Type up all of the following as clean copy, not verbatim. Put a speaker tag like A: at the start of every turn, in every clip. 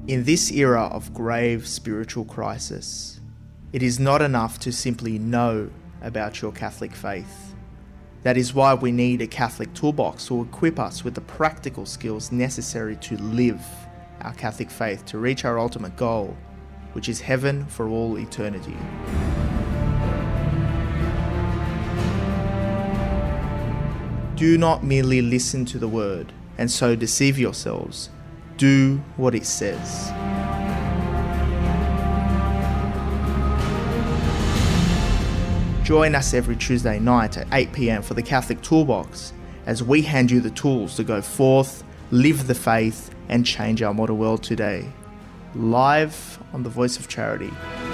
A: In this era of grave spiritual crisis, it is not enough to simply know about your Catholic faith. That is why we need a Catholic toolbox to equip us with the practical skills necessary to live our Catholic faith to reach our ultimate goal, which is heaven for all eternity. Do not merely listen to the word and so deceive yourselves. Do what it says. Join us every Tuesday night at 8 p.m. for the Catholic Toolbox as we hand you the tools to go forth, live the faith, and change our modern world today. Live on the Voice of Charity.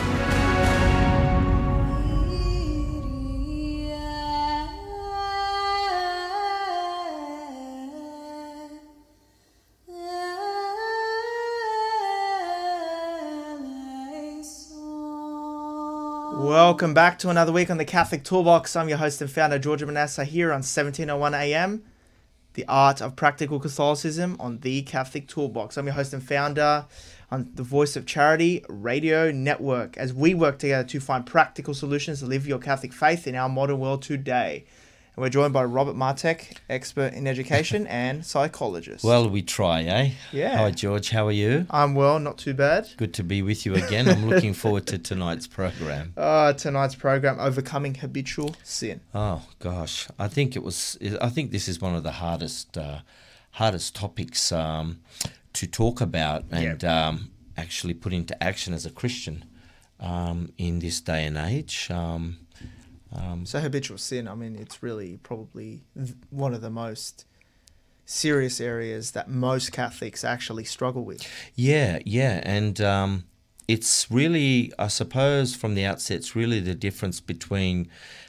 A: Welcome back to another week on the Catholic Toolbox. I'm your host and founder, Georgia Manassa, here on 1701 AM, the art of practical Catholicism on the Catholic Toolbox. I'm your host and founder on the Voice of Charity radio network, as we work together to find practical solutions to live your Catholic faith in our modern world today. And we're joined by Robert Martek, expert in education and psychologist.
B: Well, we try, eh?
A: Yeah.
B: Hi, George. How are you?
A: I'm well, not too bad.
B: Good to be with you again. I'm looking forward to tonight's program.
A: Tonight's program, Overcoming Habitual Sin.
B: Oh, gosh. I think this is one of the hardest topics to talk about and actually put into action as a Christian in this day and age.
A: So habitual sin, I mean, it's really probably one of the most serious areas that most Catholics actually struggle with.
B: Yeah, and it's really, I suppose, from the outset, it's really the difference between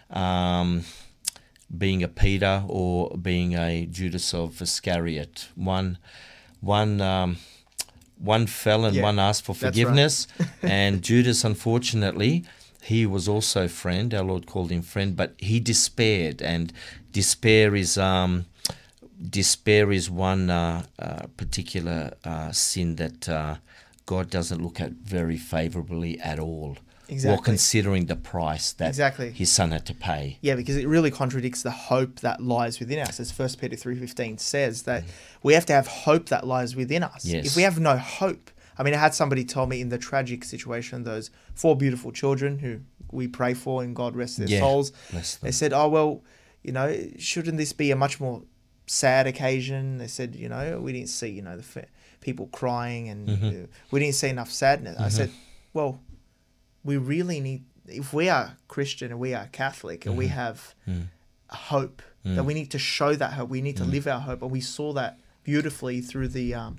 B: being a Peter or being a Judas of Iscariot. One fell and one asked for forgiveness,
A: right.
B: And Judas, unfortunately, he was also friend. Our Lord called him friend, but he despaired, and despair is one particular sin that God doesn't look at very favourably at all.
A: Exactly.
B: While considering the price that His Son had to pay.
A: Yeah, because it really contradicts the hope that lies within us. As 1 Peter 3:15 says, that we have to have hope that lies within us.
B: Yes.
A: If we have no hope, I mean, I had somebody tell me in the tragic situation, those 4 beautiful children who we pray for and God rest their souls, they said, oh, well, shouldn't this be a much more sad occasion? They said, we didn't see, the people crying and we didn't see enough sadness. I said, well, we really need, if we are Christian and we are Catholic and we have hope, that we need to show that hope, we need to live our hope. And we saw that beautifully through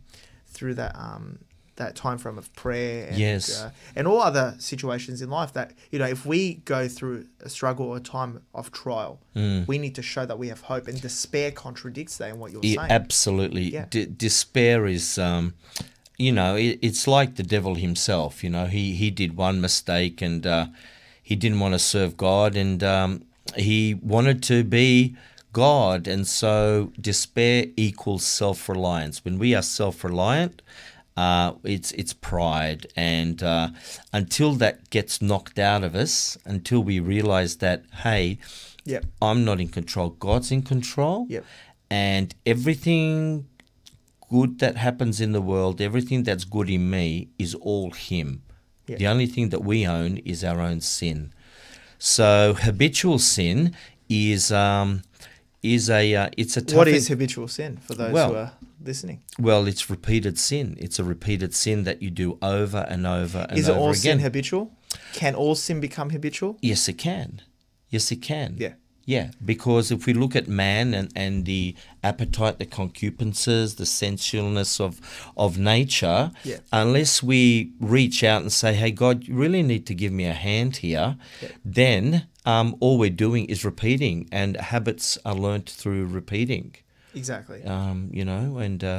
A: that time frame of prayer and all other situations in life, that if we go through a struggle or a time of trial, we need to show that we have hope, and despair contradicts that in what you're saying.
B: Absolutely. Despair is it's like the devil himself. He did one mistake, and he didn't want to serve God, and he wanted to be God, and so despair equals self-reliance. When we are self-reliant, it's pride, and until that gets knocked out of us, until we realize that, hey, I'm not in control, God's in control, and everything good that happens in the world, everything that's good in me is all Him. The only thing that we own is our own sin. So habitual sin is a tough.
A: What is habitual sin for those who are listening?
B: Well, it's repeated sin. It's a repeated sin that you do over and over and over again.
A: Is it all sin habitual? Can all sin become habitual?
B: Yes, it can. Yes, it can.
A: Yeah,
B: because if we look at man and the appetite, the concupiscences, the sensualness of nature, unless we reach out and say, hey, God, you really need to give me a hand here, then all we're doing is repeating, and habits are learnt through repeating.
A: Exactly.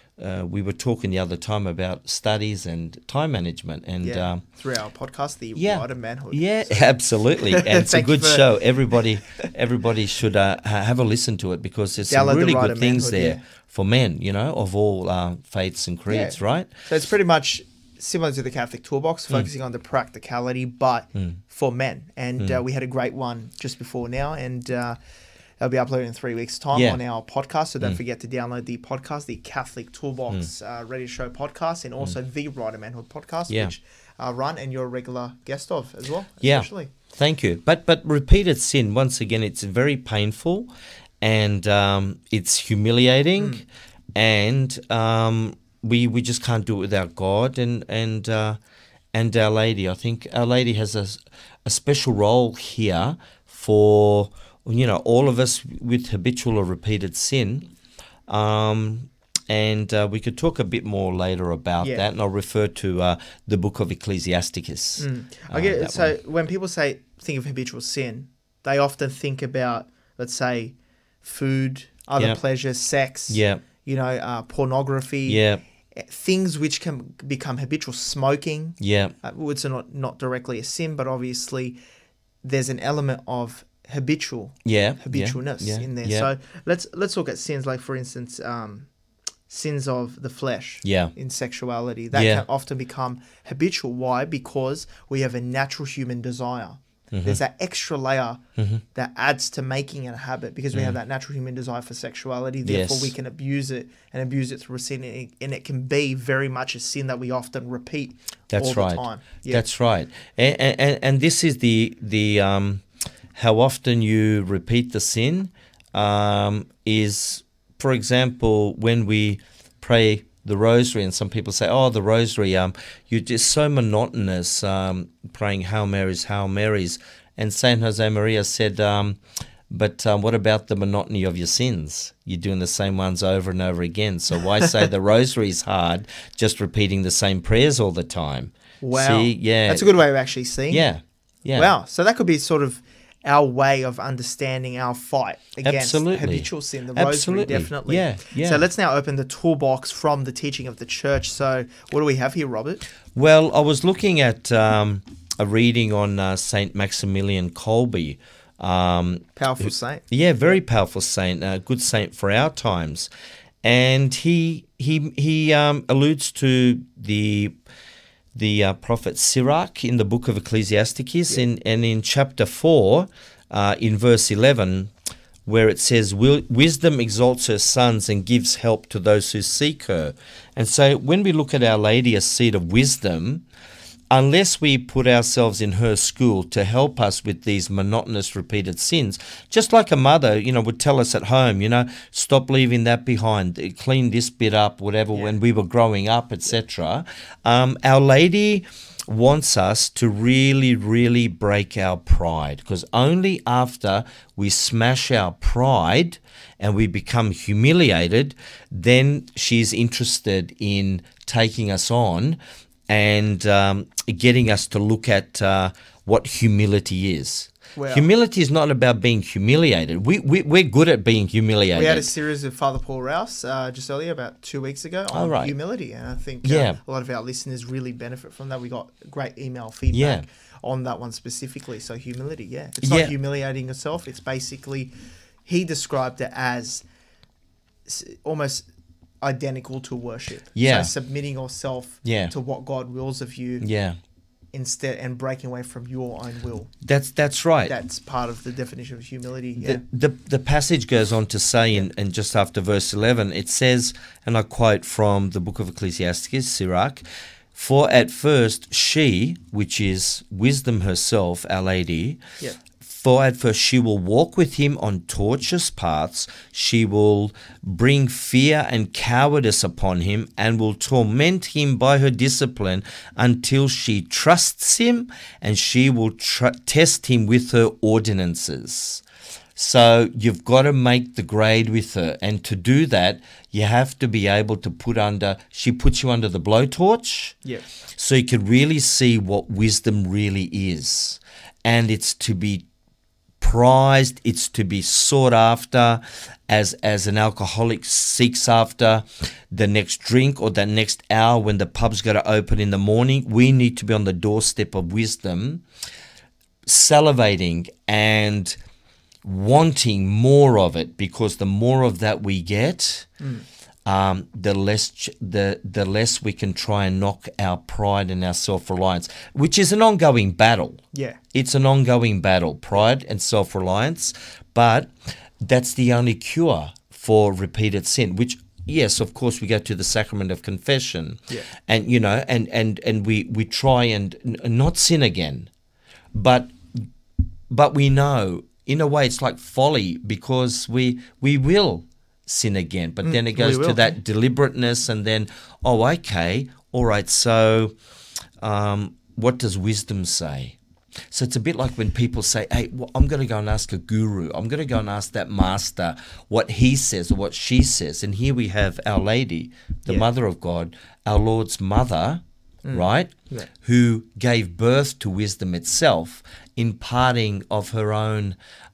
B: we were talking the other time about studies and time management, and
A: through our podcast, the Writer Manhood.
B: Yeah, so. Absolutely, and it's a good show. Everybody should have a listen to it, because there's some really good things there for men, of all faiths and creeds, right?
A: So it's pretty much similar to the Catholic Toolbox, focusing on the practicality, but for men. And we had a great one just before now, and they'll be uploaded in 3 weeks' time on our podcast. So don't forget to download the podcast, the Catholic Toolbox Radio Show podcast, and also the Writer Manhood podcast, which run and you're a regular guest of as well. Especially.
B: Thank you. But repeated sin, once again, it's very painful, and it's humiliating, and we just can't do it without God and Our Lady. I think Our Lady has a special role here for all of us with habitual or repeated sin, and we could talk a bit more later about that, and I'll refer to the book of Ecclesiasticus.
A: So when people think of habitual sin, they often think about, let's say, food, other pleasures, sex, pornography, things which can become habitual. Smoking, it's not directly a sin, but obviously there's an element of habitualness in there. So let's look at sins, like for instance, sins of the flesh in sexuality. That can often become habitual. Why? Because we have a natural human desire. There's that extra layer that adds to making it a habit, because we have that natural human desire for sexuality. Therefore, we can abuse it through a sin, and it can be very much a sin that we often repeat all the time.
B: That's right. And this is the how often you repeat the sin is, for example, when we pray the rosary, and some people say, the rosary, you're just so monotonous praying Hail Marys, Hail Marys. And Saint Josemaria said, but what about the monotony of your sins? You're doing the same ones over and over again. So why say the rosary is hard, just repeating the same prayers all the time?
A: Wow.
B: See,
A: that's a good way of actually seeing
B: it. Yeah.
A: Wow. So that could be sort of our way of understanding our fight against habitual sin, the rosary, definitely.
B: Yeah.
A: So let's now open the toolbox from the teaching of the church. So what do we have here, Robert?
B: Well, I was looking at a reading on Saint Maximilian Kolbe.
A: Powerful saint.
B: Yeah, very powerful saint, a good saint for our times. And he alludes to the prophet Sirach in the book of Ecclesiasticus, and in chapter 4, in verse 11, where it says, wisdom exalts her sons and gives help to those who seek her. And so when we look at Our Lady as seat of wisdom, unless we put ourselves in her school to help us with these monotonous repeated sins, just like a mother, would tell us at home, stop leaving that behind, clean this bit up, whatever, when we were growing up, etc. Our Lady wants us to really, really break our pride, because only after we smash our pride and we become humiliated, then she's interested in taking us on and getting us to look at what humility is. Wow. Humility is not about being humiliated. We're good at being humiliated.
A: We had a series with Father Paul Rouse just earlier, about 2 weeks ago, on humility. And I think a lot of our listeners really benefit from that. We got great email feedback on that one specifically. So humility, it's not humiliating yourself. It's basically, he described it as almost identical to worship. So submitting yourself to what God wills of you. Instead, and breaking away from your own will.
B: That's right.
A: That's part of the definition of humility.
B: The passage goes on to say, and just after verse 11, it says, and I quote from the book of Ecclesiasticus, Sirach, for at first she, which is wisdom herself, Our Lady, for at first she will walk with him on tortuous paths, she will bring fear and cowardice upon him, and will torment him by her discipline until she trusts him, and she will test him with her ordinances. So you've got to make the grade with her, and to do that, you have to be able to she puts you under the blowtorch, so you can really see what wisdom really is. And it's to be prized, it's to be sought after, as an alcoholic seeks after the next drink or the next hour when the pub's got to open in the morning. We need to be on the doorstep of wisdom, salivating and wanting more of it, because the more of that we get, the less we can try and knock our pride and our self-reliance, which is an ongoing battle.
A: Yeah.
B: It's an ongoing battle, pride and self-reliance, but that's the only cure for repeated sin, which, yes, of course, we go to the sacrament of confession, and, you know, and we try and not sin again, but we know, in a way, it's like folly, because we will sin again, but then it goes to that deliberateness, and then, oh, okay, all right, so what does wisdom say? So it's a bit like when people say, hey, well, I'm going to go and ask a guru, I'm going to go and ask that master what he says or what she says. And here we have Our Lady, the Mother of God, our Lord's mother, right, who gave birth to wisdom itself, imparting of her own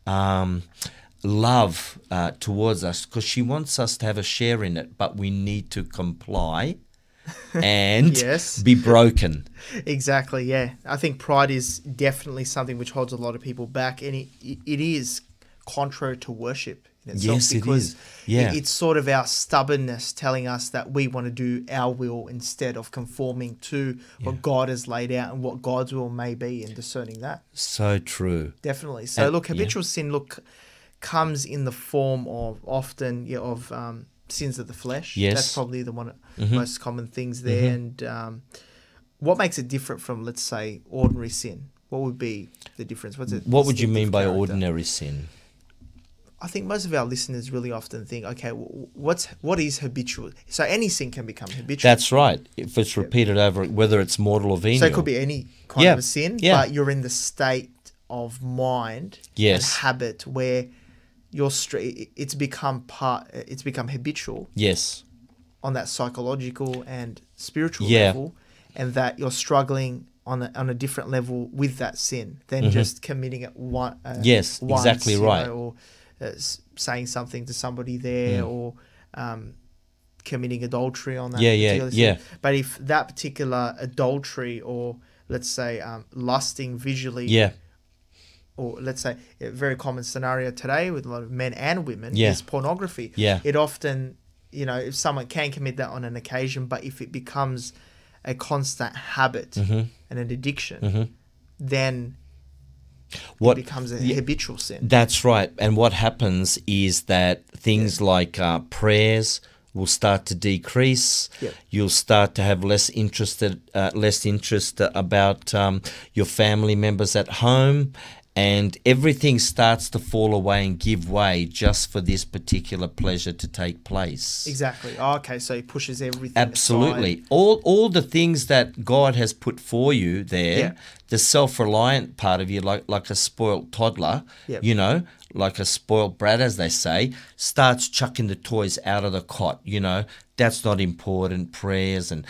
B: love towards us, because she wants us to have a share in it, but we need to comply and be broken.
A: Exactly, yeah. I think pride is definitely something which holds a lot of people back, and it is contrary to worship in itself.
B: Yes,
A: because
B: it is. Yeah.
A: It's sort of our stubbornness telling us that we want to do our will instead of conforming to what God has laid out and what God's will may be, and discerning that.
B: So true.
A: Definitely. So look, habitual sin comes in the form of often sins of the flesh.
B: Yes.
A: That's probably the one most common things there. And what makes it different from, let's say, ordinary sin? What would be the difference?
B: What would you mean by ordinary sin?
A: I think most of our listeners really often think, okay, what is habitual? So any sin can become habitual.
B: That's right. If it's repeated over, whether it's mortal or venial.
A: So it could be any kind of a sin, but you're in the state of mind and habit where it's become habitual.
B: Yes.
A: On that psychological and spiritual level, and that you're struggling on a different level with that sin than just committing it once,
B: exactly right.
A: Or saying something to somebody there, or committing adultery on that particular sin. But if that particular adultery, or let's say lusting visually, or let's say a very common scenario today with a lot of men and women is pornography. It often, if someone can commit that on an occasion, but if it becomes a constant habit and an addiction, then it becomes a habitual sin.
B: That's right. And what happens is that things like prayers will start to decrease. You'll start to have less interest about your family members at home, and everything starts to fall away and give way just for this particular pleasure to take place.
A: Exactly. Okay, so he pushes everything
B: Absolutely.
A: aside.
B: All the things that God has put for you there, the self-reliant part of you, like a spoilt toddler, like a spoilt brat, as they say, starts chucking the toys out of the cot. That's not important. Prayers and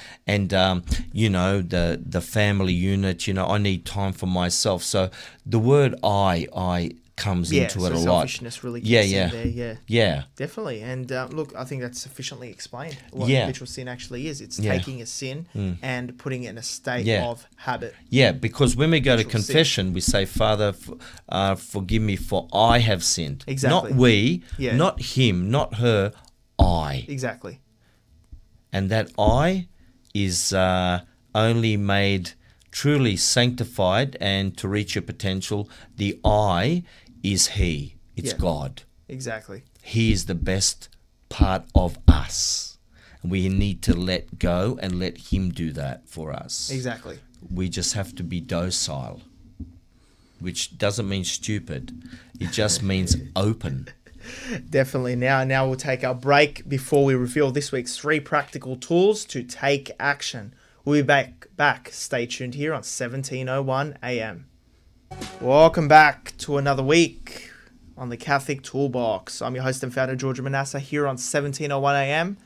B: the family unit. I need time for myself. So the word I comes into it a lot.
A: Selfishness really gets in there.
B: Yeah.
A: Definitely. And look, I think that's sufficiently explained what habitual sin actually is. It's taking a sin and putting it in a state of habit.
B: Yeah, because when we go to confession, we say, Father, forgive me, for I have sinned.
A: Exactly.
B: Not we, not him, not her, I.
A: Exactly.
B: And that I is only made truly sanctified, and to reach your potential, the I is He. It's God.
A: Exactly.
B: He is the best part of us. And we need to let go and let Him do that for us.
A: Exactly.
B: We just have to be docile, which doesn't mean stupid. It just means open.
A: Definitely. Now we'll take our break before we reveal this week's 3 practical tools to take action. We'll be back. Stay tuned here on 1701 AM. Welcome back to another week on the Catholic Toolbox. I'm your host and founder, Georgia Manassa, here on 1701 AM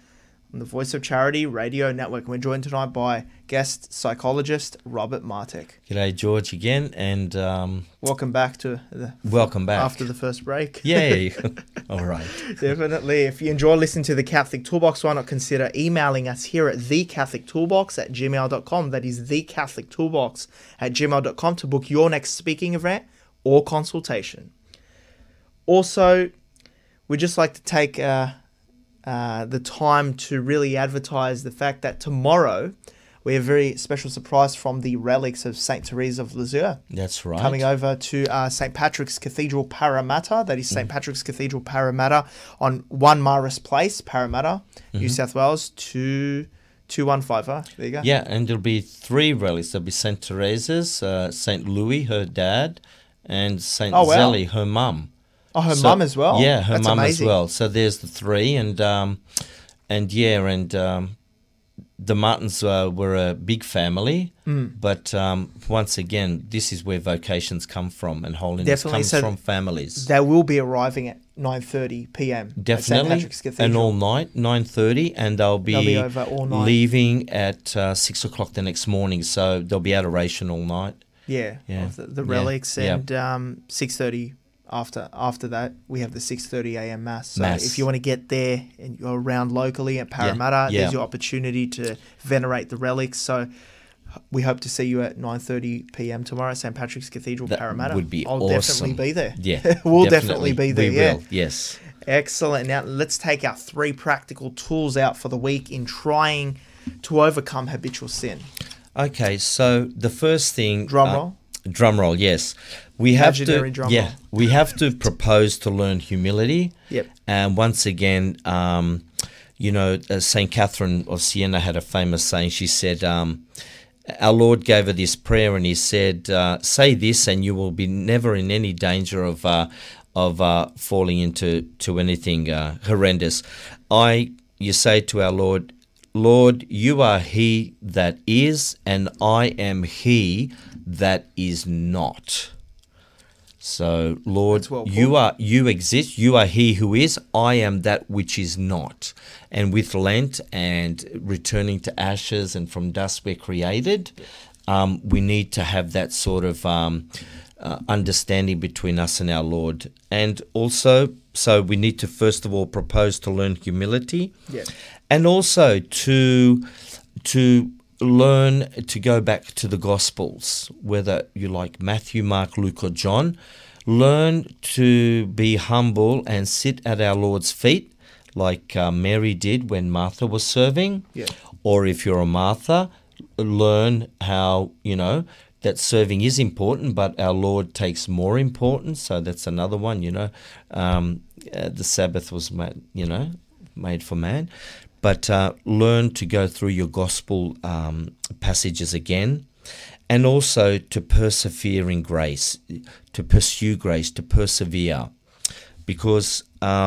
A: on the Voice of Charity Radio Network. And we're joined tonight by guest psychologist Robert Martek.
B: G'day, George, again, and
A: welcome back after the first break.
B: Yay! All right.
A: Definitely. If you enjoy listening to the Catholic Toolbox, why not consider emailing us here at thecatholictoolbox@gmail.com. That is thecatholictoolbox@gmail.com to book your next speaking event or consultation. Also, we'd just like to take the time to really advertise the fact that tomorrow we have a very special surprise from the relics of St. Teresa of Lisieux.
B: That's right.
A: Coming over to St. Patrick's Cathedral, Parramatta. That is St. Patrick's Cathedral, Parramatta, on 1 Maris Place, Parramatta, New South Wales, 22150. There you go.
B: Yeah, and there'll be 3 relics. There'll be St. Teresa's, St. Louis, her dad, and St. Zélie, her mum.
A: Oh, her mum as well?
B: Yeah, her mum as well. So there's the 3, and the Martins were a big family, but once again, this is where vocations come from, and holiness comes from families.
A: They will be arriving at 9:30 p.m.
B: Definitely,
A: at St. Patrick's Cathedral.
B: and all night, 9:30, and they'll be
A: over all night.
B: Leaving at 6 o'clock the next morning, so there'll be adoration all night.
A: Yeah. Of the relics, and 6:30. After that, we have the 6:30 a.m. Mass. So if you want to get there and you're around locally at Parramatta, there's your opportunity to venerate the relics. So we hope to see you at 9:30 p.m. tomorrow at St. Patrick's Cathedral, Parramatta.
B: Would be
A: I'll
B: awesome.
A: definitely be there.
B: Yeah,
A: we'll definitely be there.
B: We will, yes.
A: Excellent. Now, let's take our 3 practical tools out for the week in trying to overcome habitual sin.
B: Okay, so the first thing...
A: Drum roll?
B: Drum roll, yes. We have
A: Imaginary drum roll.
B: We have to propose to learn humility.
A: Yep.
B: And once again, St. Catherine of Siena had a famous saying. She said, our Lord gave her this prayer, and he said, say this and you will be never in any danger of falling into anything horrendous. You say to our Lord, Lord, you are he that is, and I am he that is not. So, Lord, you exist, you are he who is, I am that which is not. And with Lent and returning to ashes and from dust we're created, we need to have that sort of understanding between us and our Lord. And also, so we need to first of all propose to learn humility, and also to learn to go back to the Gospels, whether you like Matthew, Mark, Luke, or John. Learn to be humble and sit at our Lord's feet, like Mary did when Martha was serving. Or if you're a Martha, learn how, that serving is important, but our Lord takes more importance. So that's another one, the Sabbath was made for man. But learn to go through your gospel passages again, and also to persevere in grace, to pursue grace, to persevere. Because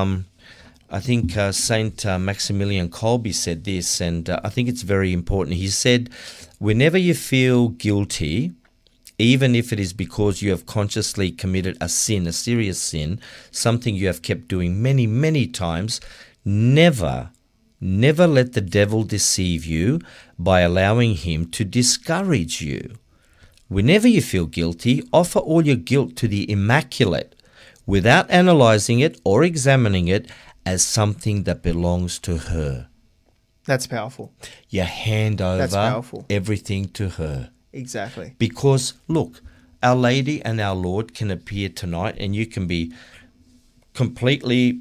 B: I think Saint Maximilian Kolbe said this, and I think it's very important. He said, whenever you feel guilty, even if it is because you have consciously committed a sin, a serious sin, something you have kept doing many, many times, never let the devil deceive you by allowing him to discourage you. Whenever you feel guilty, offer all your guilt to the Immaculate without analyzing it or examining it as something that belongs to her.
A: That's powerful.
B: You hand over everything to her.
A: Exactly.
B: Because, look, Our Lady and our Lord can appear tonight, and you can be completely,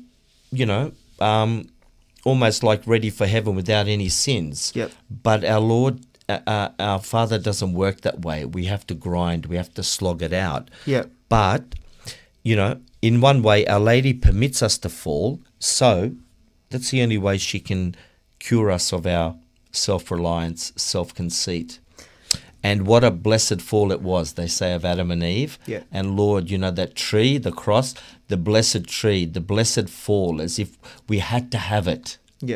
B: almost like ready for heaven without any sins. But our Lord, our Father doesn't work that way. We have to grind. We have to slog it out. But, in one way, Our Lady permits us to fall. So that's the only way she can cure us of our self-reliance, self-conceit. And what a blessed fall it was, they say, of Adam and Eve. And Lord, that tree, the cross, the blessed tree, the blessed fall, as if we had to have it,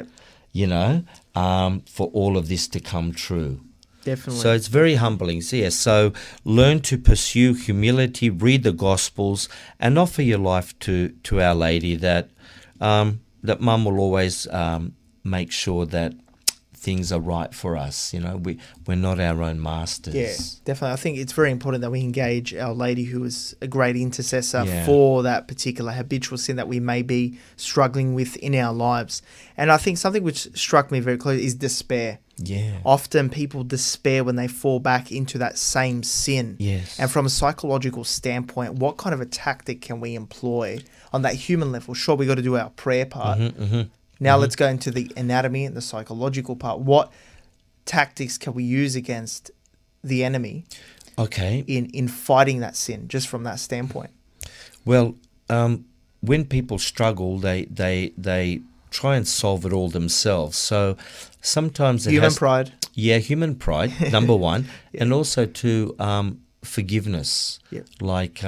B: for all of this to come true.
A: Definitely.
B: So it's very humbling. So learn to pursue humility, read the Gospels, and offer your life to Our Lady, that Mum will always make sure that things are right for us. We're not our own masters.
A: Yeah, definitely. I think it's very important that we engage Our Lady, who is a great intercessor for that particular habitual sin that we may be struggling with in our lives. And I think something which struck me very clearly is despair.
B: Yeah.
A: Often people despair when they fall back into that same sin.
B: Yes.
A: And from a psychological standpoint, what kind of a tactic can we employ on that human level? Sure, we got to do our prayer part. Now let's go into the anatomy and the psychological part. What tactics can we use against the enemy?
B: Okay.
A: In fighting that sin, just from that standpoint.
B: Well, when people struggle, they try and solve it all themselves. So sometimes
A: human pride.
B: Yeah, human pride, number one, and also to forgiveness.
A: Yeah.
B: Like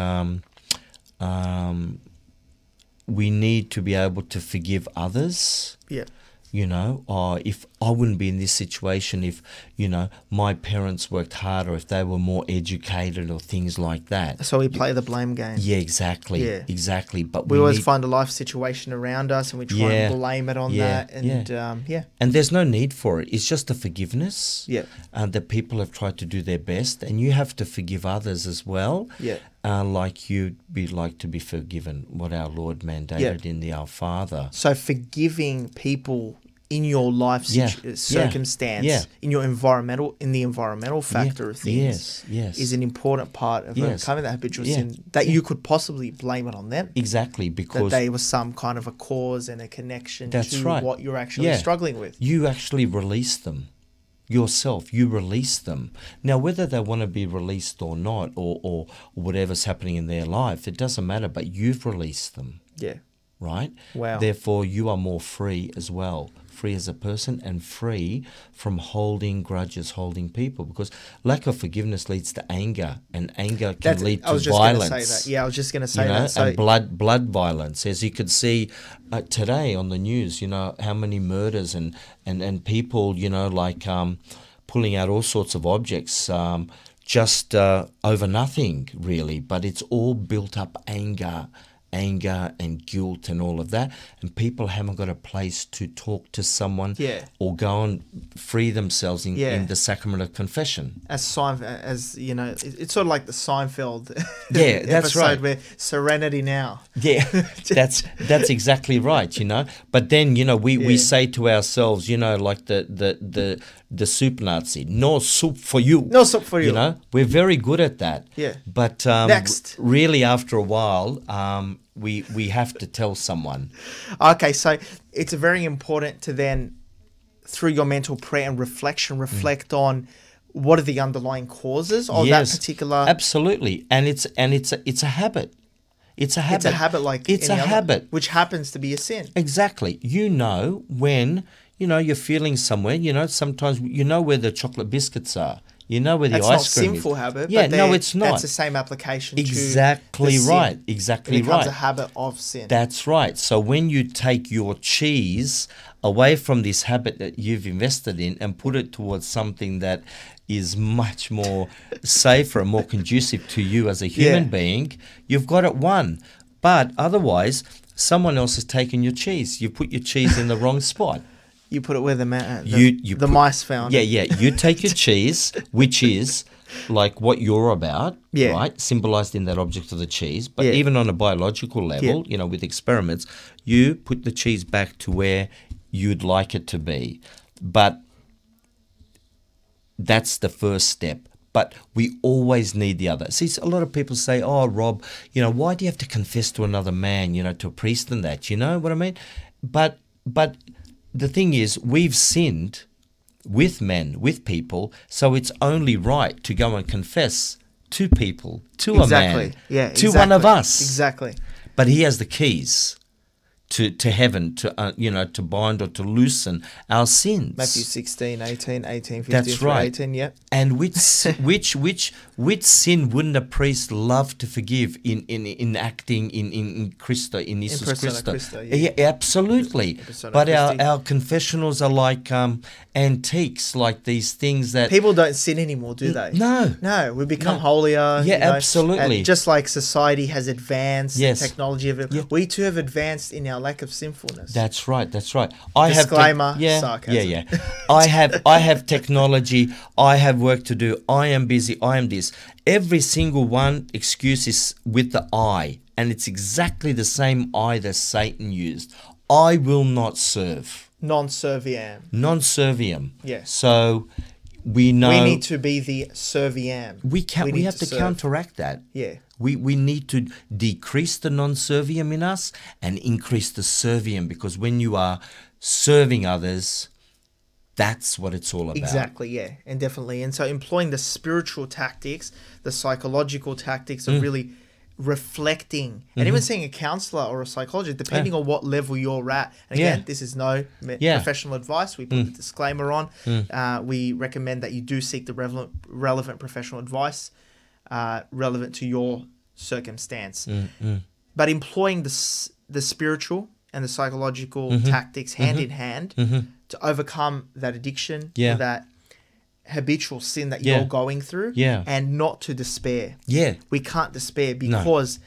B: we need to be able to forgive others.
A: Yeah.
B: If I wouldn't be in this situation if, my parents worked harder, if they were more educated or things like that.
A: So we play the blame game.
B: Yeah, exactly. Yeah. Exactly. But
A: we always find a life situation around us and we try and blame it on that. And
B: And there's no need for it. It's just a forgiveness.
A: Yeah.
B: That people have tried to do their best, and you have to forgive others as well.
A: Yeah.
B: Like you'd be like to be forgiven, what our Lord mandated in the Our Father.
A: So forgiving people in your life circumstance, in the environmental factor of things, is an important part of overcoming that habitual sin, that you could possibly blame it on them.
B: Exactly, because
A: that they were some kind of a cause and a connection to what you're actually struggling with.
B: You actually release them. Yourself, you release them. Now, whether they want to be released or not, or whatever's happening in their life, it doesn't matter, but you've released them.
A: Yeah.
B: Right?
A: Wow.
B: Therefore, you are more free as well. Free as a person and free from holding grudges, holding people. Because lack of forgiveness leads to anger, and anger can lead to violence.
A: I was just going to say that.
B: And blood violence. As you could see today on the news, how many murders and people, pulling out all sorts of objects just over nothing, really. But it's all built up anger and guilt and all of that, and people haven't got a place to talk to someone or go and free themselves in the sacrament of confession.
A: It's sort of like the Seinfeld
B: that's
A: episode where Serenity Now.
B: Yeah, that's exactly right, But then, we say to ourselves, like the soup Nazi, no soup for you.
A: No soup for you.
B: We're very good at that.
A: Yeah.
B: But
A: next,
B: really, after a while, we have to tell someone.
A: Okay, so it's very important to then, through your mental prayer and reflection, reflect on what are the underlying causes of that particular.
B: Absolutely, and it's a habit. It's a habit.
A: It's a habit, like
B: it's a habit,
A: which happens to be a sin.
B: Exactly. When you're feeling somewhere. Sometimes where the chocolate biscuits are. Where the ice cream is.
A: That's not a sinful habit.
B: Yeah, no, it's not.
A: That's the same application
B: exactly
A: to the
B: right.
A: sin.
B: Exactly
A: it becomes
B: right.
A: a habit of sin.
B: That's right. So when you take your cheese away from this habit that you've invested in and put it towards something that is much more safer and more conducive to you as a human being, you've got it won. But otherwise, someone else has taken your cheese. You put your cheese in the wrong spot.
A: You put it where the mice found it.
B: Yeah. You take your cheese, which is like what you're about, right? Symbolized in that object of the cheese. But even on a biological level, with experiments, you put the cheese back to where you'd like it to be. But that's the first step. But we always need the other. See, a lot of people say, oh, Rob, why do you have to confess to another man, to a priest and that? You know what I mean? But the thing is, we've sinned with men, with people, so it's only right to go and confess to people, to a man, to one of us.
A: Exactly.
B: But he has the keys to heaven, to bind or to loosen our sins.
A: Matthew 16, 18, 15,
B: That's right.
A: 18, yep.
B: And which sin wouldn't a priest love to forgive in acting in Christo, in Jesus Christo? Yeah, absolutely. But our confessionals are like antiques, like these things that...
A: People don't sin anymore, do they?
B: No.
A: We become holier.
B: Yeah, absolutely.
A: And just like society has advanced, technology, we too have advanced in our our lack of sinfulness.
B: That's right.
A: Disclaimer, sarcasm.
B: Yeah. I have technology. I have work to do. I am busy. I am this. Every single one excuse is with the I, and it's exactly the same I that Satan used. I will not serve.
A: Non-serviam.
B: Non-serviam.
A: Yes.
B: So we know
A: we need to be the serviam.
B: We have to counteract that.
A: Yeah.
B: We need to decrease the non-serviam in us and increase the serviam, because when you are serving others, that's what it's all about.
A: Exactly, yeah, and definitely. And so employing the spiritual tactics, the psychological tactics of really reflecting, and even seeing a counselor or a psychologist, depending on what level you're at. And again, this is no professional advice. We put the disclaimer on. We recommend that you do seek the relevant professional advice relevant to your circumstance. But employing the spiritual and the psychological tactics hand in hand to overcome that addiction, or that habitual sin that you're going through, and not to despair. We can't despair, because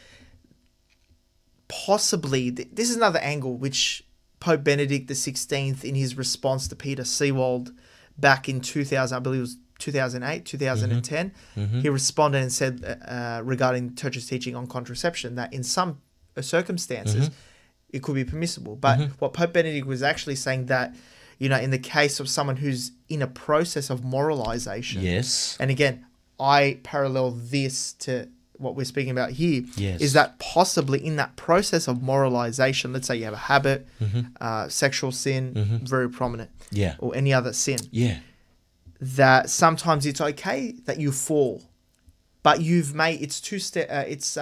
A: possibly this is another angle which Pope Benedict XVI, in his response to Peter Seewald back in 2000, I believe it was 2008, 2010, he responded and said regarding the Church's teaching on contraception that in some circumstances it could be permissible. But what Pope Benedict was actually saying that, you know, in the case of someone who's in a process of moralization.
B: Yes.
A: And again, I parallel this to what we're speaking about here. Is that possibly in that process of moralization, let's say you have a habit, sexual sin, very prominent, or any other sin, that sometimes it's okay that you fall, but you've made two steps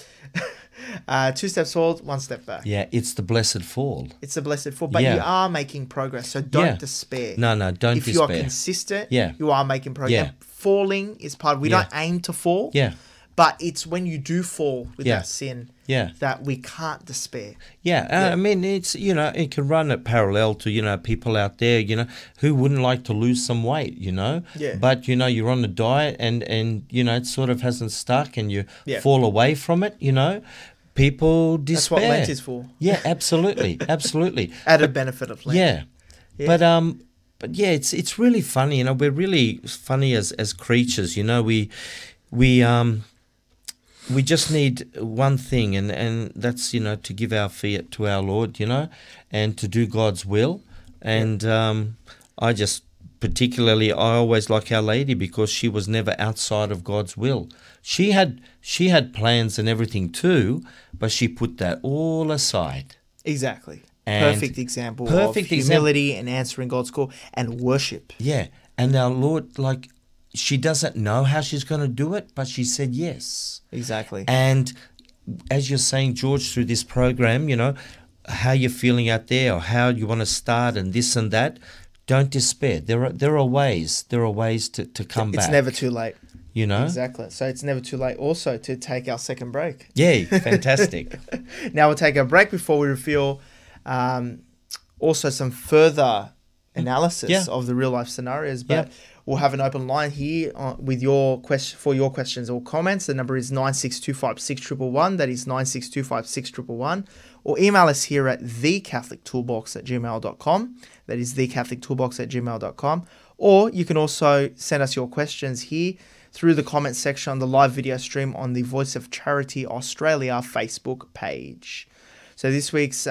A: forward, one step back.
B: It's the blessed fall.
A: It's the blessed fall, but you are making progress, so don't despair.
B: No, don't despair.
A: If you are consistent, you are making progress. And falling is part of, we don't aim to fall, but it's when you do fall with that sin that we can't despair.
B: I mean, it's, you know, it can run it parallel to, you know, people out there, you know, who wouldn't like to lose some weight, you know, but, you know, you're on a diet and you know, it sort of hasn't stuck and you fall away from it, you know. People despair.
A: That's what Lent is for.
B: Absolutely.
A: Added benefit of Lent.
B: But yeah, it's really funny, you know. We're really funny as creatures, you know. We just need one thing, and that's, you know, to give our fiat to our Lord, you know, and to do God's will. And I just particularly, I always like Our Lady, because she was never outside of God's will. She had plans and everything too, but she put that all aside.
A: Exactly. Perfect example of humility and answering God's call and worship.
B: And our Lord, like, she doesn't know how she's going to do it, but she said yes.
A: Exactly.
B: And as you're saying, George, through this program, you know, how you're feeling out there or how you want to start and this and that, don't despair. There are ways to come back.
A: It's never too late.
B: You know?
A: Exactly. So it's never too late also to take our second break.
B: Yeah, fantastic.
A: Now we'll take a break before we reveal also some further analysis of the real life scenarios. But we'll have an open line here with for your questions or comments. The number is 96256111. That is 96256111. Or email us here at thecatholictoolbox@gmail.com. That is thecatholictoolbox@gmail.com. Or you can also send us your questions here through the comment section on the live video stream on the Voice of Charity Australia Facebook page. So this week's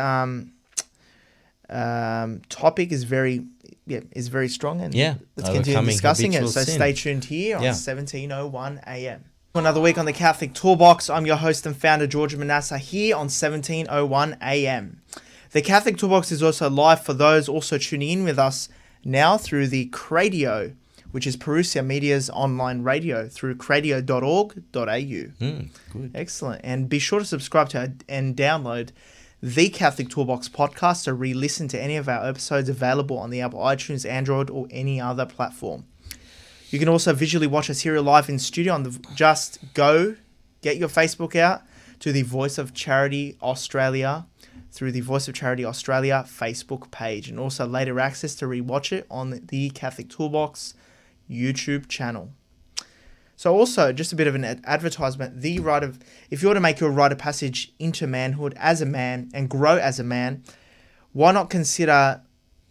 A: topic is very strong, and let's continue discussing it. So stay tuned here on 1701 AM. Another week on the Catholic Toolbox. I'm your host and founder, George Manassa, here on 1701 AM. The Catholic Toolbox is also live for those also tuning in with us now through the Cradio, which is Parousia Media's online radio, through cradio.org.au.
B: Good.
A: Excellent. And be sure to subscribe to and download the Catholic Toolbox podcast to re-listen to any of our episodes available on the Apple iTunes, Android, or any other platform. You can also visually watch us here live in studio just go get your Facebook out to the Voice of Charity Australia through the Voice of Charity Australia Facebook page, and also later access to rewatch it on the Catholic Toolbox YouTube channel. So also, just a bit of an advertisement, if you want to make your rite of passage into manhood as a man and grow as a man, why not consider,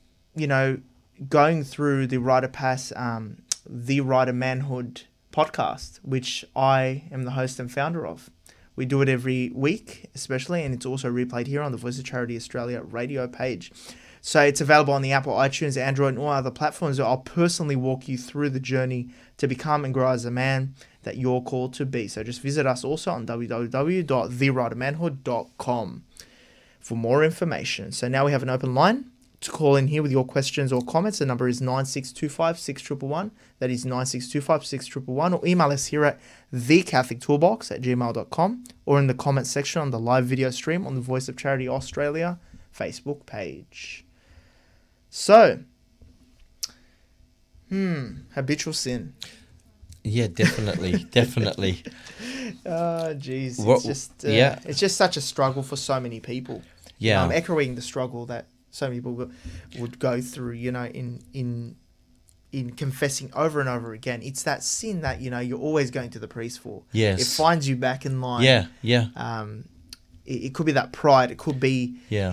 A: going through the Rite of Manhood podcast, which I am the host and founder of. We do it every week, especially, and it's also replayed here on the Voice of Charity Australia radio page. So it's available on the Apple, iTunes, Android, and all other platforms. I'll personally walk you through the journey to become and grow as a man that you're called to be. So just visit us also on www.theriteofmanhood.com for more information. So now we have an open line to call in here with your questions or comments. The number is 9625-6111. That is 9625-6111. Or email us here at thecatholictoolbox@gmail.com or in the comments section on the live video stream on the Voice of Charity Australia Facebook page. So, habitual sin.
B: Yeah, definitely, definitely.
A: Oh, geez. It's just such a struggle for so many people.
B: Yeah.
A: I'm echoing the struggle that so many people would go through, in confessing over and over again. It's that sin that, you're always going to the priest for.
B: Yes.
A: It finds you back in line.
B: Yeah.
A: It could be that pride. It could be
B: your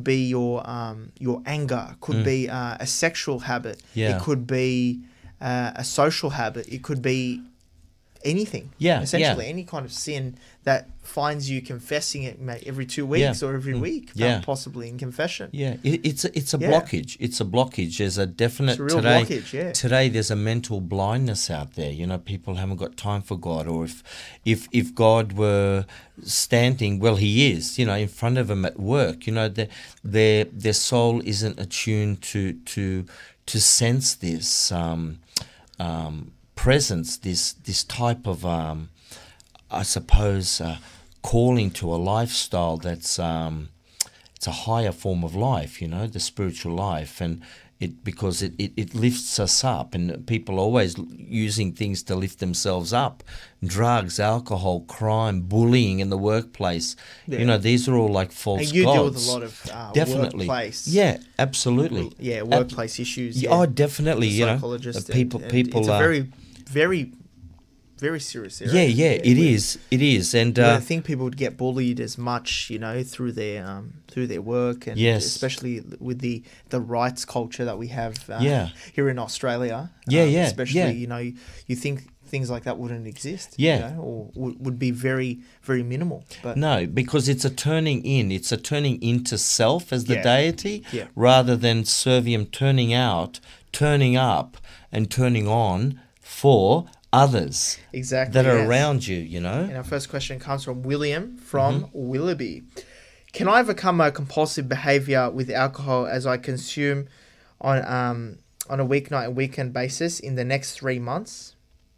A: anger. It could be a sexual habit.
B: Yeah.
A: It could be a social habit. It could be anything.
B: Yeah.
A: Essentially, any kind of sin that finds you confessing it every 2 weeks or every week, possibly in confession.
B: Yeah, it's a blockage. It's a blockage. There's a definite
A: it's a real blockage. Yeah.
B: Today there's a mental blindness out there. People haven't got time for God, or if God were standing, well, He is. In front of them at work. Their soul isn't attuned to sense this presence, this type of I suppose calling to a lifestyle that's it's a higher form of life, the spiritual life, and because it lifts us up, and people are always using things to lift themselves up. Drugs, alcohol, crime, bullying in the workplace.
A: Yeah.
B: These are all like false
A: and you
B: gods.
A: deal with a lot of
B: definitely.
A: Workplace.
B: Yeah, absolutely.
A: Yeah, workplace issues.
B: Oh, definitely.
A: Psychologist.
B: People.
A: It's a very, very, very serious area.
B: Yeah, it is. It is, and
A: I think people would get bullied as much, through their work, and especially with the rights culture that we have here in Australia. Especially, you think things like that wouldn't exist. Or would be very, very minimal. But
B: no, because it's a turning in. It's a turning into self as the deity,
A: Yeah.
B: rather than servium turning out, turning up, and turning on for others that are around you, And
A: our first question comes from William from Willoughby. Can I overcome a compulsive behaviour with alcohol as I consume on a weeknight and weekend basis in the next 3 months?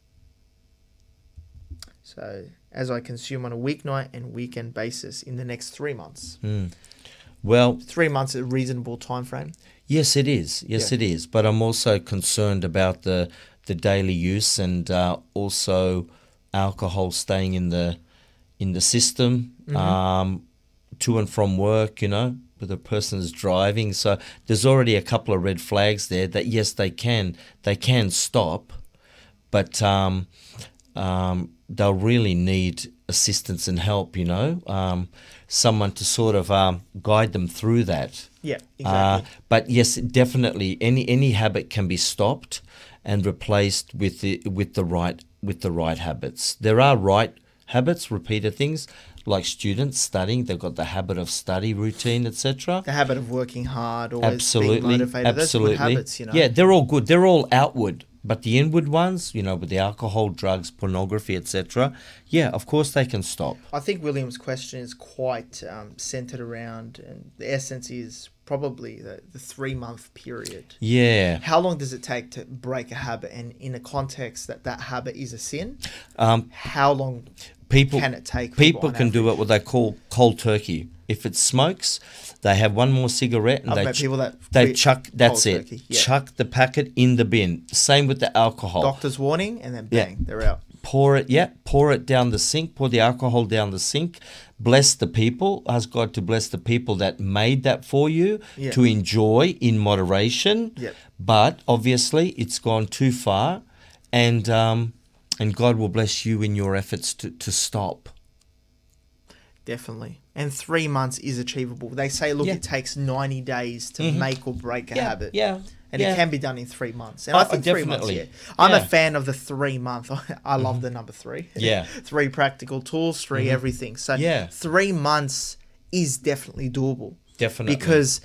A: So, as I consume on a weeknight and weekend basis in the next 3 months.
B: Well,
A: 3 months is a reasonable time frame.
B: Yes, it is. It is. But I'm also concerned about the daily use, and also alcohol staying in the system, to and from work, where the person's driving. So there's already a couple of red flags there that yes, they can stop, but they'll really need assistance and help, someone to sort of guide them through that.
A: Yeah, exactly.
B: But yes, definitely, any habit can be stopped and replaced with the right habits. There are right habits, repeated things, like students studying. They've got the habit of study routine, etc.
A: The habit of working hard, always being motivated.
B: Absolutely.
A: Those good habits,
B: Yeah, they're all good. They're all outward. But the inward ones, with the alcohol, drugs, pornography, etc., of course they can stop.
A: I think William's question is quite centered around, and the essence is probably the 3 month period.
B: Yeah.
A: How long does it take to break a habit, and in a context that habit is a sin? How long can it take?
B: People can do it what they call cold turkey. If it smokes, they have one more cigarette and they chuck. That's it.
A: Turkey, yeah.
B: Chuck the packet in the bin. Same with the alcohol.
A: Doctor's warning, and then bang, they're out.
B: Pour it down the sink. Pour the alcohol down the sink. Bless the people. Ask God to bless the people that made that for you to enjoy in moderation.
A: Yep.
B: But obviously, it's gone too far, and And God will bless you in your efforts to stop.
A: Definitely. And 3 months is achievable. They say, look, it takes 90 days to make or break a habit.
B: Yeah.
A: And it can be done in 3 months. And I think 3 months, I'm a fan of the 3 month. I love the number 3.
B: Yeah.
A: 3 practical tools, 3 everything. So 3 months is definitely doable.
B: Definitely.
A: Because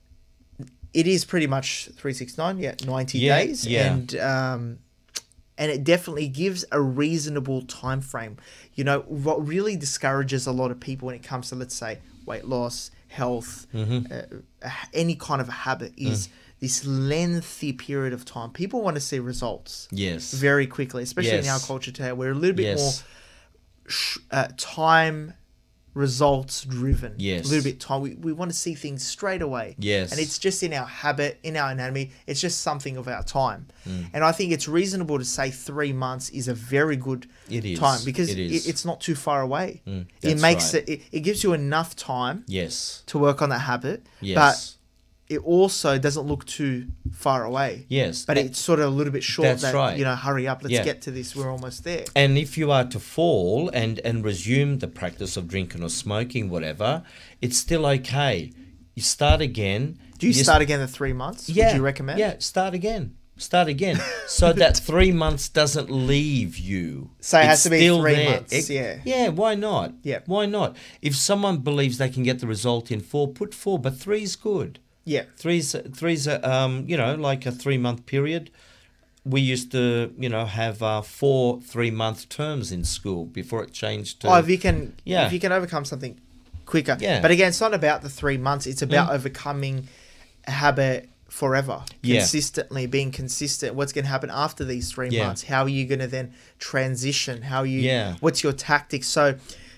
A: it is pretty much 369, 90 days.
B: Yeah.
A: And it definitely gives a reasonable time frame. You know, what really discourages a lot of people when it comes to, let's say, weight loss, health, any kind of a habit is this lengthy period of time. People want to see results very quickly, especially in our culture today. We're a little bit more time results driven. A little bit time. We want to see things straight away. And it's just in our habit, in our anatomy. It's just something of our time. And I think it's reasonable to say 3 months is a very good time because it's not too far away. It makes it gives you enough time to work on that habit. But it also doesn't look too far away. But it's sort of a little bit short.
B: That's right.
A: You know, hurry up, let's get to this. We're almost there.
B: And if you are to fall and resume the practice of drinking or smoking, whatever, it's still okay. You start again.
A: Do you start again in 3 months? Would you recommend?
B: Yeah, start again. So that 3 months doesn't leave you.
A: So it has to be 3 months.
B: Yeah, why not?
A: Yeah.
B: Why not? If someone believes they can get the result in 4, put 4, but 3 is good.
A: Yeah.
B: Three's you know, like a 3 month period. We used to, you know, have 4 3-month terms in school before it changed to.
A: If you can overcome something quicker. But again, it's not about the 3 months. It's about overcoming a habit forever, consistently being consistent. What's going to happen after these 3 months? How are you going to then transition? What's your tactics? So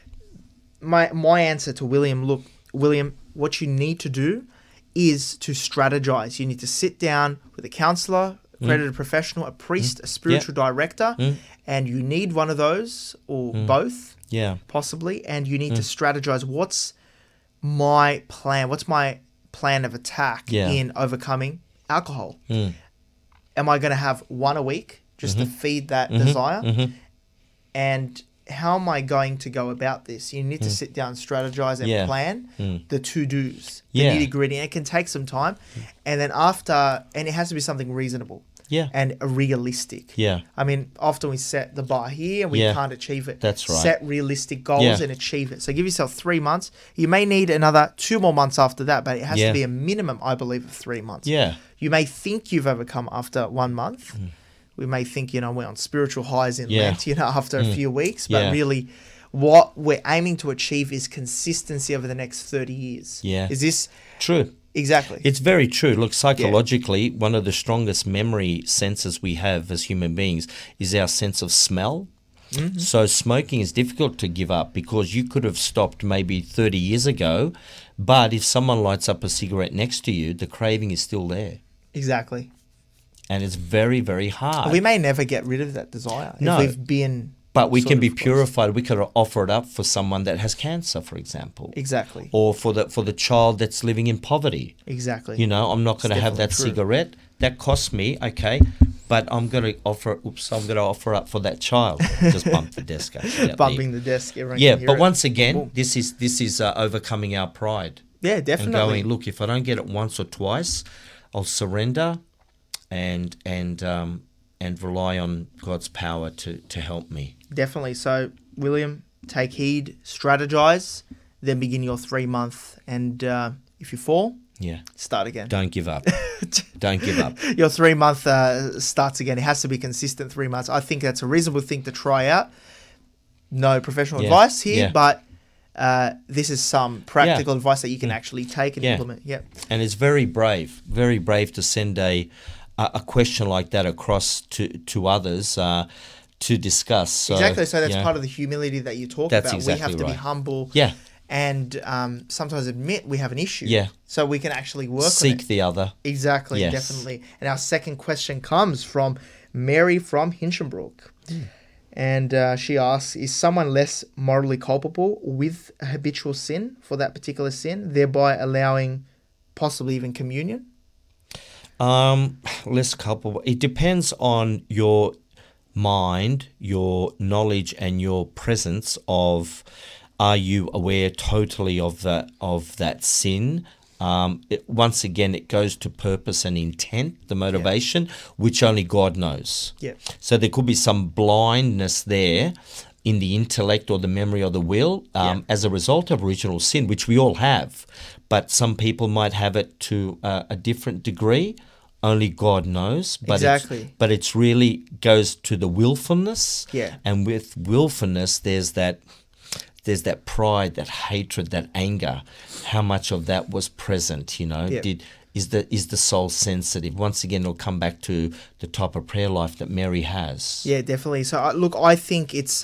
A: my answer to William, look, William, what you need to do is to strategize. You need to sit down with a counselor, accredited professional, a priest, a spiritual director, and you need one of those or both, possibly, and you need to strategize. What's my plan? What's my plan of attack in overcoming alcohol? Am I going to have 1 a week just to feed that desire? And how am I going to go about this? You need to sit down, strategize, and plan the to-dos, the nitty-gritty. And it can take some time. And then and it has to be something reasonable and realistic. I mean, often we set the bar here and we can't achieve it.
B: That's right.
A: Set realistic goals and achieve it. So give yourself 3 months. You may need another 2 more months after that, but it has to be a minimum, I believe, of 3 months. You may think you've overcome after 1 month. We may think, you know, we're on spiritual highs in Lent, you know, after a few weeks. But really, what we're aiming to achieve is consistency over the next 30 years. Is this
B: true?
A: Exactly.
B: It's very true. Look, psychologically, one of the strongest memory senses we have as human beings is our sense of smell. So smoking is difficult to give up because you could have stopped maybe 30 years ago, but if someone lights up a cigarette next to you, the craving is still there.
A: Exactly.
B: And it's very, very hard.
A: We may never get rid of that desire.
B: No.
A: If we've been...
B: But we can be purified. We could offer it up for someone that has cancer, for example.
A: Exactly.
B: Or for the child that's living in poverty.
A: Exactly.
B: You know, I'm not going to have that cigarette. That costs me, okay, but I'm going to offer up for that child. Just bump the desk.
A: Bumping the desk. Everyone can hear
B: but
A: it.
B: once again, this is overcoming our pride.
A: Yeah, definitely.
B: And going, look, if I don't get it once or twice, I'll surrender and rely on God's power to help me.
A: Definitely. So, William, take heed, strategize, then begin your 3 month. And if you fall, start again.
B: Don't give up. Don't give up.
A: Your 3 month starts again. It has to be consistent 3 months. I think that's a reasonable thing to try out. No professional advice here, but this is some practical advice that you can actually take and implement.
B: And it's very brave to send a question like that across to others to discuss. So,
A: exactly. So that's part of the humility that you talk about.
B: Exactly
A: we have to be humble. And sometimes admit we have an issue. So we can actually work on it.
B: Seek the other.
A: Exactly. Definitely. And our second question comes from Mary from Hinchinbrook. And she asks, is someone less morally culpable with a habitual sin for that particular sin, thereby allowing possibly even communion?
B: Less culpable. It depends on your mind, your knowledge, and your presence of, are you aware totally of that sin? Once again, it goes to purpose and intent, the motivation, which only God knows.
A: Yeah.
B: So there could be some blindness there in the intellect or the memory or the will as a result of original sin, which we all have. But some people might have it to a different degree. Only God knows. But
A: exactly.
B: But it's really goes to the willfulness.
A: Yeah.
B: And with willfulness, there's that pride, that hatred, that anger. How much of that was present? Is the soul sensitive? Once again, it'll come back to the type of prayer life that Mary has.
A: Yeah, definitely. So look, I think it's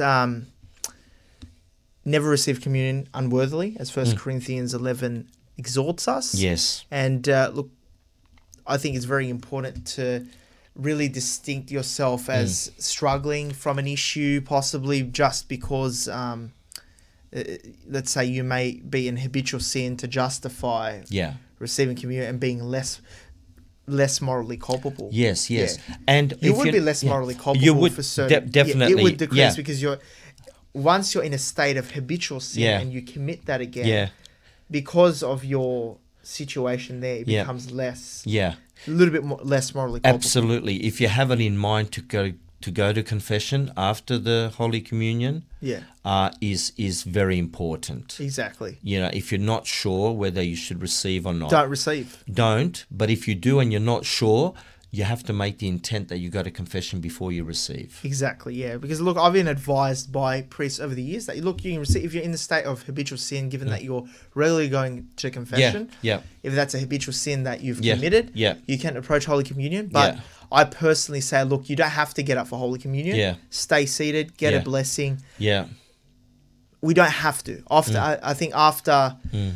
A: never receive communion unworthily, as 1 Corinthians 11 exhorts us.
B: Yes.
A: And look, I think it's very important to really distinct yourself as struggling from an issue, possibly just because, let's say you may be in habitual sin to justify receiving communion and being less morally culpable.
B: Yes.
A: Yeah.
B: And
A: you would be less morally culpable.
B: You would
A: for certain.
B: definitely.
A: It would decrease because once you're in a state of habitual sin and you commit that again, because of your situation there, it becomes less.
B: Yeah.
A: A little bit less morally culpable.
B: Absolutely. If you have it in mind to go to confession after the Holy Communion, is very important.
A: Exactly.
B: If you're not sure whether you should receive or not,
A: don't receive.
B: Don't. But if you do and you're not sure, you have to make the intent that you go to confession before you receive.
A: Exactly, yeah. Because look, I've been advised by priests over the years that look, you can receive if you're in the state of habitual sin, given that you're regularly going to confession.
B: Yeah.
A: If that's a habitual sin that you've committed, you can approach Holy Communion. But I personally say, look, you don't have to get up for Holy Communion.
B: Yeah.
A: Stay seated, get a blessing.
B: Yeah.
A: We don't have to. I think after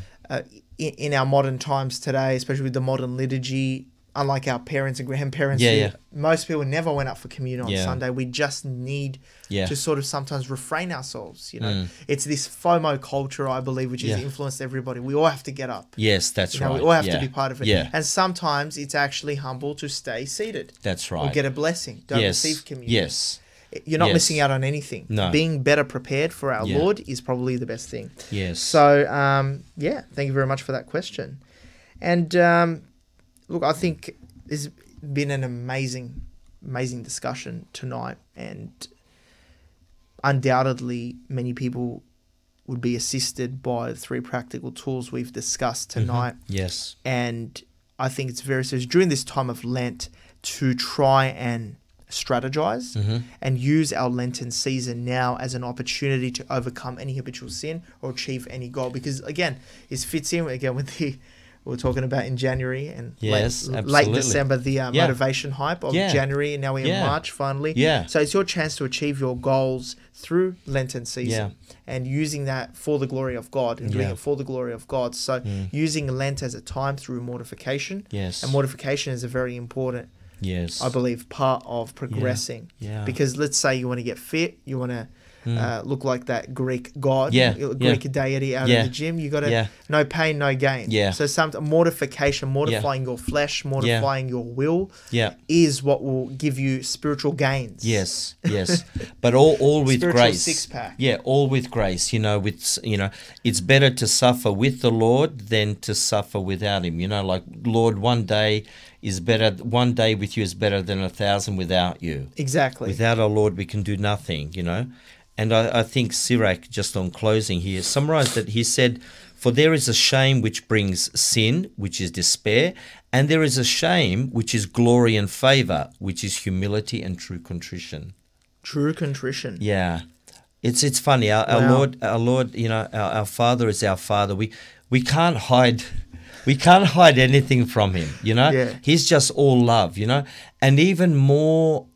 A: in our modern times today, especially with the modern liturgy, unlike our parents and grandparents, most people never went up for communion on Sunday. We just need to sort of sometimes refrain ourselves. It's this FOMO culture, I believe, which has influenced everybody. We all have to get up.
B: Yes, that's right.
A: We all have to be part of it.
B: Yeah.
A: And sometimes it's actually humble to stay seated.
B: That's right.
A: Or get a blessing. Don't receive communion.
B: Yes.
A: You're not missing out on anything.
B: No.
A: Being better prepared for our Lord is probably the best thing.
B: Yes.
A: So, thank you very much for that question. And look, I think there's been an amazing discussion tonight, and undoubtedly many people would be assisted by the 3 practical tools we've discussed tonight.
B: Yes.
A: And I think it's very serious during this time of Lent to try and strategize and use our Lenten season now as an opportunity to overcome any habitual sin or achieve any goal. Because again, it fits in again with the we were talking about in January and late December, the motivation hype of January, and now we're in March finally.
B: Yeah.
A: So it's your chance to achieve your goals through Lenten season and using that for the glory of God and doing it for the glory of God. So using Lent as a time through mortification.
B: Yes.
A: And mortification is a very important, I believe, part of progressing.
B: Yeah.
A: Because let's say you want to get fit, you want to look like that Greek god, Greek deity out of the gym. You got to no pain, no gain.
B: Yeah.
A: So some mortification, mortifying your flesh, mortifying your will, is what will give you spiritual gains.
B: Yes, but all with
A: spiritual
B: grace.
A: 6-pack.
B: Yeah, all with grace. It's better to suffer with the Lord than to suffer without Him. Like Lord, one day with you is better than 1,000 without you.
A: Exactly.
B: Without our Lord, we can do nothing. And I think Sirach, just on closing here, summarized it. He said, "For there is a shame which brings sin, which is despair, and there is a shame which is glory and favor, which is humility and true contrition."
A: True contrition.
B: Yeah. It's funny. Our Lord, our Father is our Father. We can't hide anything from Him, He's just all love, and even more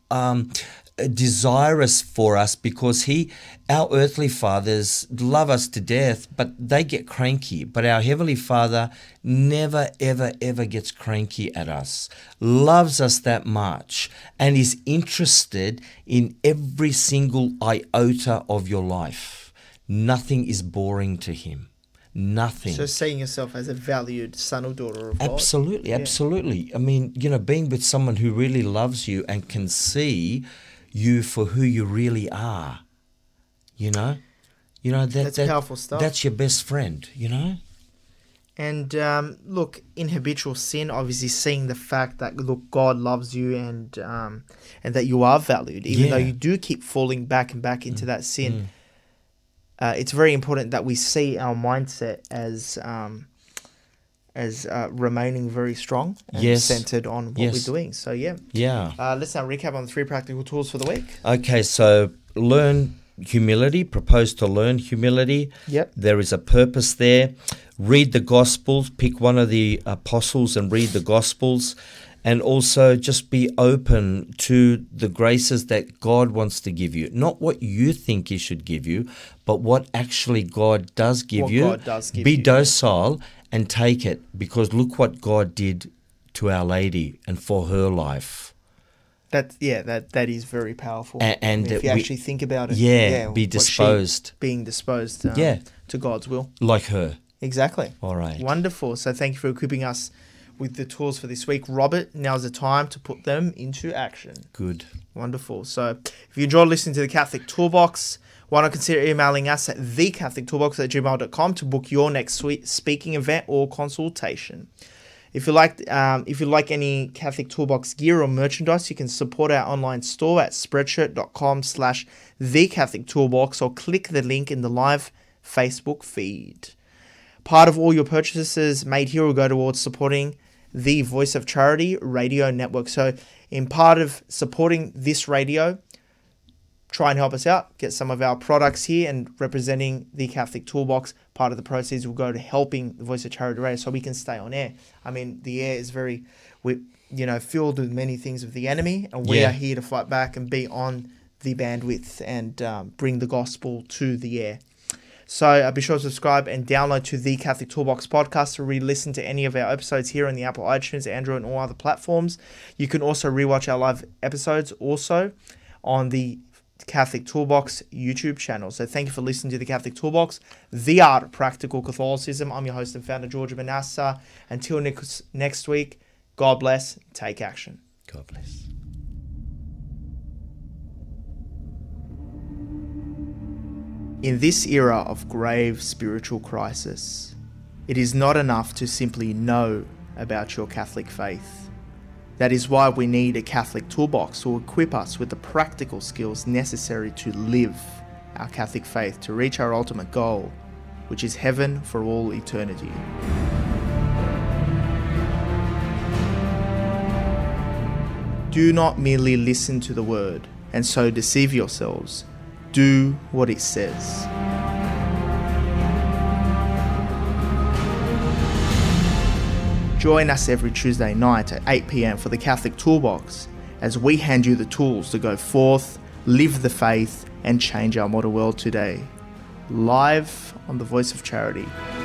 B: desirous for us, because our earthly fathers love us to death, but they get cranky. But our Heavenly Father never, ever, ever gets cranky at us, loves us that much, and is interested in every single iota of your life. Nothing is boring to Him. Nothing.
A: So seeing yourself as a valued son or daughter of God.
B: Absolutely. I mean, being with someone who really loves you and can see you for who you really are. You know
A: that's powerful stuff.
B: That's your best friend.
A: And look, in habitual sin, obviously seeing the fact that, look, God loves you and that you are valued, even though you do keep falling back and back into that sin. It's very important that we see our mindset as remaining very strong and centered on what we're doing. So, let's now recap on the 3 practical tools for the week.
B: Okay, so learn humility, propose to learn humility.
A: Yep.
B: There is a purpose there. Read the Gospels, pick one of the apostles and read the Gospels, and also just be open to the graces that God wants to give you. Not what you think He should give you, but what actually God does give you.
A: God does give
B: be
A: you.
B: Docile and take it, because look what God did to Our Lady and for her life.
A: That is very powerful.
B: And
A: if you actually think about it,
B: be disposed.
A: Being disposed to God's will.
B: Like her.
A: Exactly.
B: All right.
A: Wonderful. So thank you for equipping us with the tools for this week. Robert, now's the time to put them into action.
B: Good.
A: Wonderful. So if you enjoyed listening to the Catholic Toolbox, why not consider emailing us at thecatholictoolbox@gmail.com to book your next speaking event or consultation. If you like any Catholic Toolbox gear or merchandise, you can support our online store at spreadshirt.com/thecatholictoolbox or click the link in the live Facebook feed. Part of all your purchases made here will go towards supporting the Voice of Charity radio network. So in part of supporting this radio, try and help us out. Get some of our products here and representing the Catholic Toolbox. Part of the proceeds will go to helping the Voice of Charity radio so we can stay on air. I mean, the air is very, filled with many things of the enemy, and we are here to fight back and be on the bandwidth and bring the gospel to the air. So be sure to subscribe and download to the Catholic Toolbox podcast to re-listen to any of our episodes here on the Apple iTunes, Android, and all other platforms. You can also rewatch our live episodes also on the Catholic Toolbox YouTube channel. So thank you for listening to the Catholic Toolbox, the art of practical Catholicism. I'm your host and founder, George Manassa. Until next week, God bless. Take action.
B: God bless.
A: In this era of grave spiritual crisis, it is not enough to simply know about your Catholic faith. That is why we need a Catholic Toolbox to equip us with the practical skills necessary to live our Catholic faith to reach our ultimate goal, which is heaven for all eternity. Do not merely listen to the word and so deceive yourselves. Do what it says. Join us every Tuesday night at 8 p.m. for the Catholic Toolbox as we hand you the tools to go forth, live the faith, and change our modern world today. Live on the Voice of Charity.